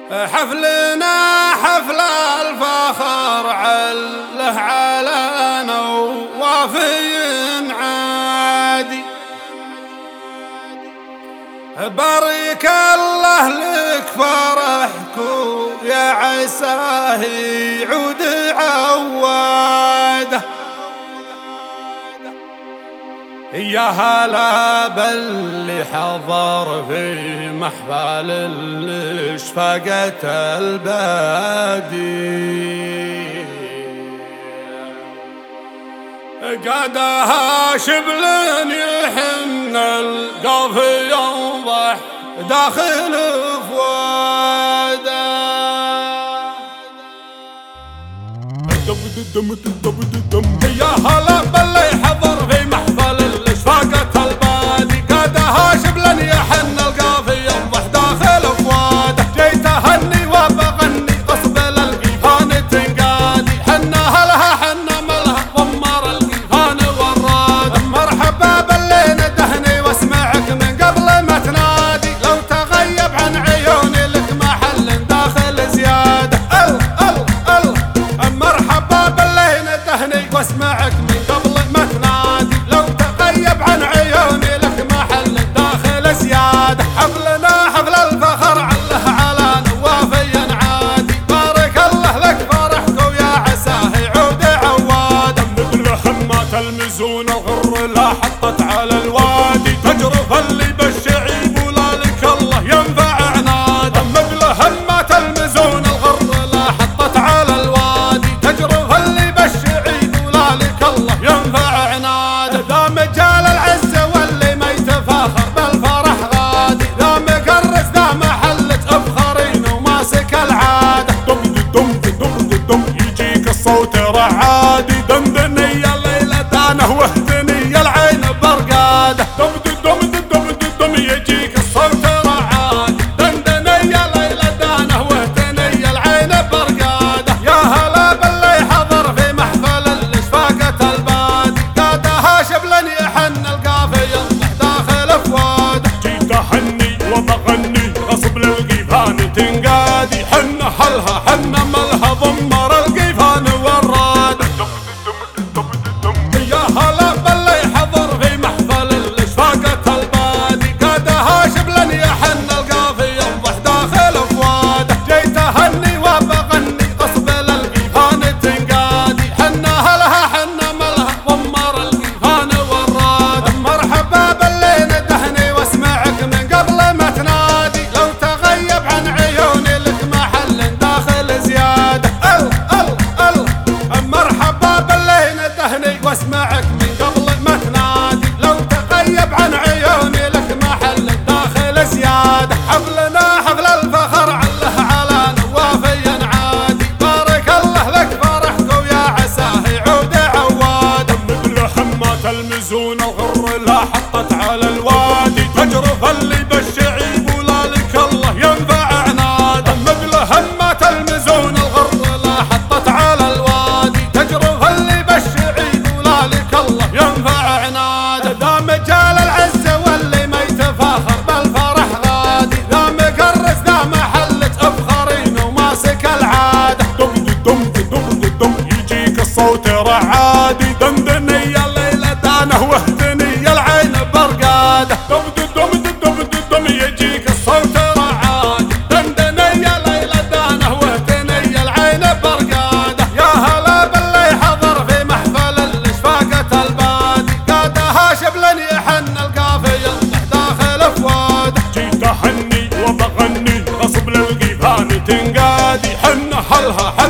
حفلنا حفل الفخر عله على نوافي عادي. بارك الله لك فرحكم يا عساه يعود عواده. يا هلا باللي حضر في محفل الاشفاقة البادي. قادها شبل يحن القاف ينضح داخل فواده. يا هلا باللي حضر في محفل الاشفاقة البادي. قادها شبل يحن القاف ينضح داخل فواده. جيت اهني وبغني غصب القيفان تنقادي. حنا هلها حنا ملها ضمر القيفان والراد. مرحبا باللي ندهني واسمعك من قبل ما تنادي. لو تغيب عن عيوني لك محل داخل زياده. مرحبا باللي ندهني واسمعك من قبل ما تنادي. لو تغيب عن عيوني لك محل داخل زياده. حفلنا حفل الفخر عله على نوافي عادي. بارك الله لك فرحكم يا عساه يعود عواده. مثل حمات المزون الغر لا حطت على الوادي. تجرف اللي بالشعيب ولا لك الله ينفع عناده. مثل حمات المزون الغر لا حطت على الوادي. تجرف اللي بالشعيب ولا لك الله ينفع عناده. ذا مجال العزة واللي ما يتفاخر بالفرح غادي. ذا مكرس ذا محلة افخرين وماسك العاده. دم دم دم دم يجيك الصوت رعادي. دندني يا ليلة دانه واهدني العين برقاده. دم دم دم دم يجيك الصوت رعادي. دندني يا ليلة دانه واهدني العين برقاده. يا هلا باللي حضر في محفل الاشفاقة البادي. قادها شبلا يحن القافي ينضح داخل فواده. جيت اهني وبغني غصب للقيفان تنقادي. حنا هلها حنا ملها ضمر القيفان والراد. يا هلا باللي حضر في محفل الاشفاقة البادي. قادها شبلا يحن القافي ينضح داخل فواده. جيت اهني وبغني غصب للقيفان تنقادي. حنا هلها حنا ملها ضمر القيفان والراد. مرحبا باللي ندهني واسمعك من قبل ما تنادي. لو تغيب عن عيوني لك محل داخل زياده. مرحبا باللي ندهني واسمعك من قبل ما تنادي. لو تغيب عن عيوني لك محل داخل زياده. حفلنا حفل الفخر عله على نوافي عادي. بارك الله لك فرحكم يا عساه يعود عواده. مثل حمات المزون الغر لا حطت على الوادي. تجرف اللي بالشعيب ولا لك الله ينفع عناده. مثل حمات المزون الغر لا حطت على الوادي. تجرف اللي بالشعيب ولا لك الله ينفع عناده. ذا مجال العزة واللي ما يتفاخر بالفرح غادي. ذا مكرس ذا محلة افخرين وماسك العاده. دم دم دم دم يجيك الصوت رعادي. دندني يا ليلة دانه واهدني العين برقاده. دم دم دم دم يجيك الصوت رعادي. دندني يا ليلة دانه واهدني العين برقاده. يا هلا باللي حضر في محفل الاشفاقة البادي. قادها شبلا يحن القافي ينضح داخل فواده. جيت اهني وبغني غصب للقيفان تنقادي. حنا هلها